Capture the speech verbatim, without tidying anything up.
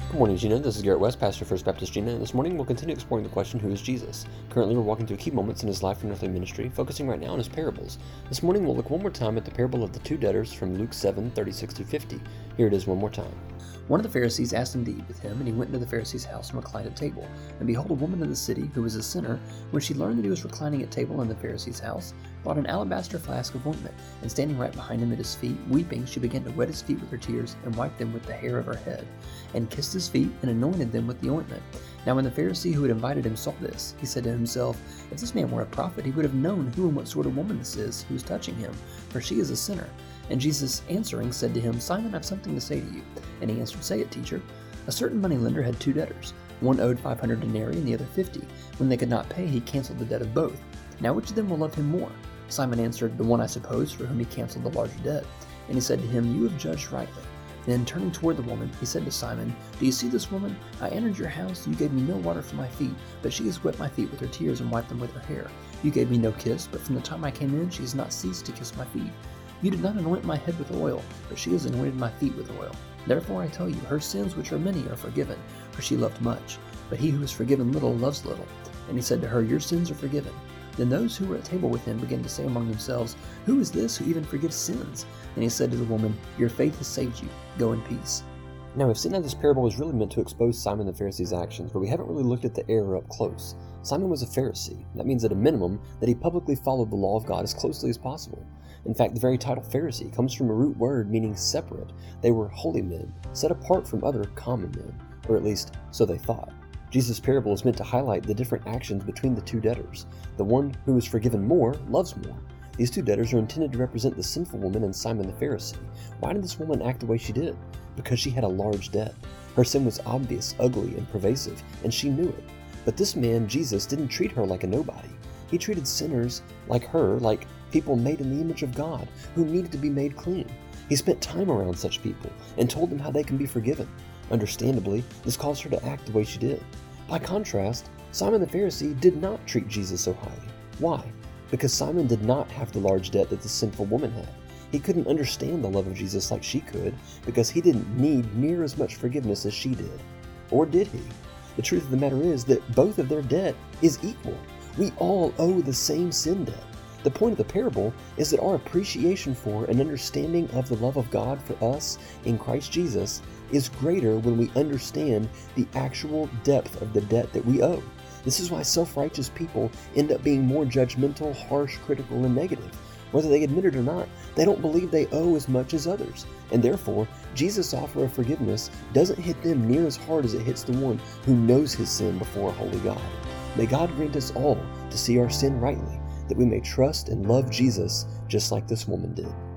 Good morning, Gina. This is Garrett West, pastor of First Baptist Gina, and this morning we'll continue exploring the question, who is Jesus? Currently, we're walking through key moments in his life and earthly ministry, focusing right now on his parables. This morning, we'll look one more time at the parable of the two debtors from Luke seven, thirty-six through fifty. Here it is one more time. One of the Pharisees asked him to eat with him, and he went into the Pharisee's house and reclined at table. And behold, a woman of the city, who was a sinner, when she learned that he was reclining at table in the Pharisee's house, brought an alabaster flask of ointment, and standing right behind him at his feet, weeping, she began to wet his feet with her tears, and wiped them with the hair of her head, and kissed his feet, and anointed them with the ointment. Now when the Pharisee who had invited him saw this, he said to himself, if this man were a prophet, he would have known who and what sort of woman this is, who is touching him, for she is a sinner. And Jesus answering said to him, Simon, I have something to say to you. And he answered, Say it, teacher. A certain moneylender had two debtors. One owed five hundred denarii and the other fifty. When they could not pay, he canceled the debt of both. Now which of them will love him more? Simon answered, The one, I suppose, for whom he canceled the larger debt. And he said to him, You have judged rightly. Then turning toward the woman, he said to Simon, Do you see this woman? I entered your house, you gave me no water for my feet, but she has wet my feet with her tears and wiped them with her hair. You gave me no kiss, but from the time I came in, she has not ceased to kiss my feet. You did not anoint my head with oil, but she has anointed my feet with oil. Therefore I tell you, her sins which are many are forgiven, for she loved much. But he who is forgiven little loves little. And he said to her, Your sins are forgiven. Then those who were at table with him began to say among themselves, Who is this who even forgives sins? And he said to the woman, Your faith has saved you. Go in peace. Now, we've seen how this parable was really meant to expose Simon the Pharisee's actions, but we haven't really looked at the error up close. Simon was a Pharisee. That means at a minimum that he publicly followed the law of God as closely as possible. In fact, the very title Pharisee comes from a root word meaning separate. They were holy men, set apart from other common men, or at least so they thought. Jesus' parable is meant to highlight the different actions between the two debtors. The one who is forgiven more loves more. These two debtors are intended to represent the sinful woman and Simon the Pharisee. Why did this woman act the way she did? Because she had a large debt. Her sin was obvious, ugly, and pervasive, and she knew it. But this man, Jesus, didn't treat her like a nobody. He treated sinners like her, like people made in the image of God, who needed to be made clean. He spent time around such people and told them how they can be forgiven. Understandably, this caused her to act the way she did. By contrast, Simon the Pharisee did not treat Jesus so highly. Why? Because Simon did not have the large debt that the sinful woman had. He couldn't understand the love of Jesus like she could, because he didn't need near as much forgiveness as she did. Or did he? The truth of the matter is that both of their debt is equal. We all owe the same sin debt. The point of the parable is that our appreciation for and understanding of the love of God for us in Christ Jesus is greater when we understand the actual depth of the debt that we owe. This is why self-righteous people end up being more judgmental, harsh, critical, and negative. Whether they admit it or not, they don't believe they owe as much as others. And therefore, Jesus' offer of forgiveness doesn't hit them near as hard as it hits the one who knows his sin before a holy God. May God grant us all to see our sin rightly, that we may trust and love Jesus just like this woman did.